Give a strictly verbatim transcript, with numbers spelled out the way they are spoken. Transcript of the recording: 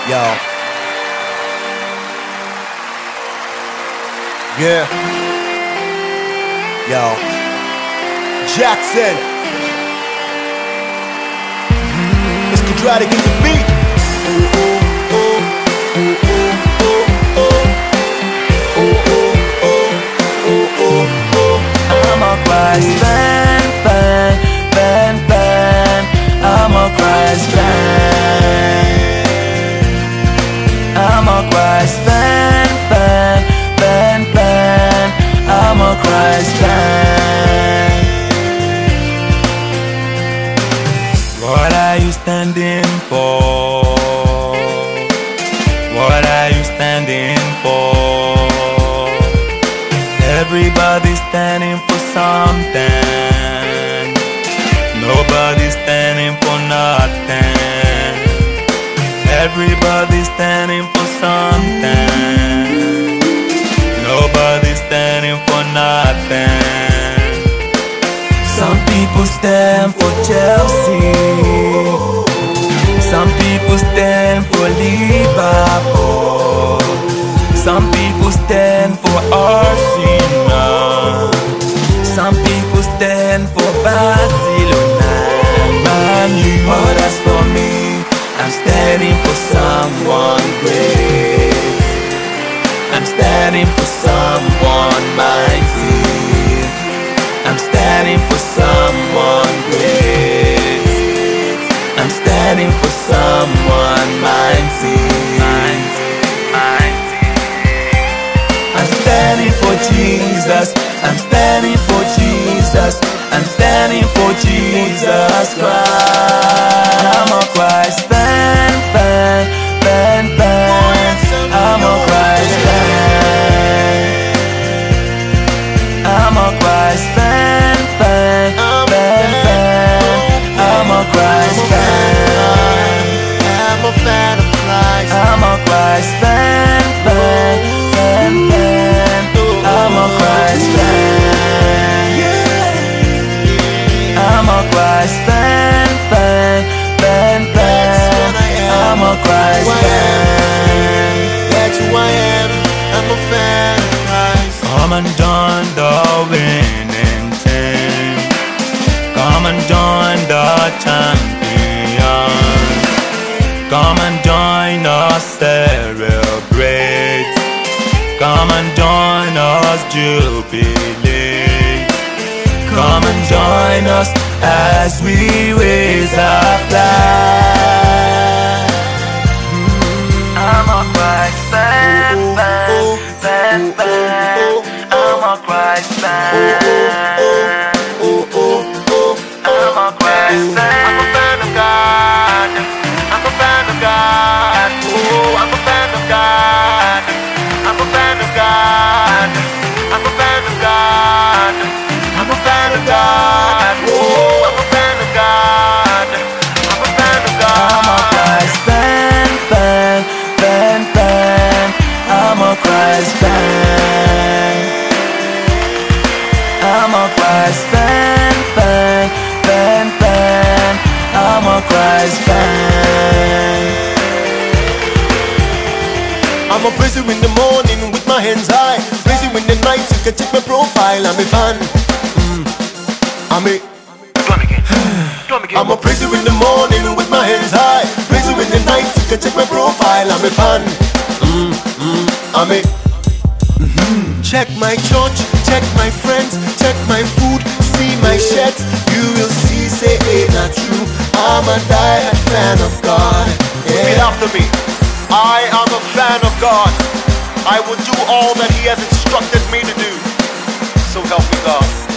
Yo. Yeah. Yo. Jackson. Mister Quadratic in the beat. Ooh, ooh, ooh, ooh, ooh, ooh, ooh. Ooh, ooh, ooh, ooh, ooh, ooh. I'm a Christ fan, fan, fan, fan. I'm a Christ fan. I'm a Christ fan, fan, fan, fan. I'm a Christ fan. What are you standing for? What are you standing for? Everybody's standing for something. Nobody's standing for nothing. Everybody's standing for something. Nobody's standing for nothing. Some people stand for Chelsea. Some people stand for Liverpool. Some people stand for Arsenal. Some people stand for Barcelona, Man U. But as for me, I'm standing for someone great. I'm standing for someone mighty. I'm standing for someone great. I'm standing for someone mighty. I'm standing for Jesus. I'm standing for Jesus. I'm standing for Jesus Christ. I'm a Christ fan, fan, fan, fan. I'm a Christ fan. I'm a Christ fan, fan, fan, fan. I'm a Christ fan. I'm a fan of Christ. I'm a Christ fan, fan, fan, fan. I'm a Christ fan. I'm a Christ fan, fan, fan, fan. I'm a Christ fan. That's who I am. I'm a fan of Christ. Come and join the winning team. Come and join the champions. Come and join us, celebrate. Come and join us, jubilate. Come and join us as we raise our flag. I'm a Christ fan, fan, fan, fan. I'm a Christ fan. I'm a Christ fan. I'm a fan of God. I'm a fan of God. Oh, I'm a fan of God. I'm a fan of God. I'm a fan of God. I'm a fan of God. Oh, I'm a fan of God. I'm a fan of God. I'm a Christ fan, fan, fan, fan. I'm a Christ fan. I'm a Christ fan, fan, fan, fan. I'm a Christ fan. I'ma praise you in the morning with my hands high. Praise you in the night, you can check my profile. I'm a fan. Mm. I'm a. I'ma praise you in the morning with my hands high. Praise you in the night, you can check my profile. I'm a fan. Mm, mm, I'm a. Mm-hmm. Check my church, check my friends, check my food, see my shirt. You will see, say, hey, not true. I'm a die-hard fan of God. Yeah. Repeat after me. I am a fan of God. I will do all that He has instructed me to do. So help me God.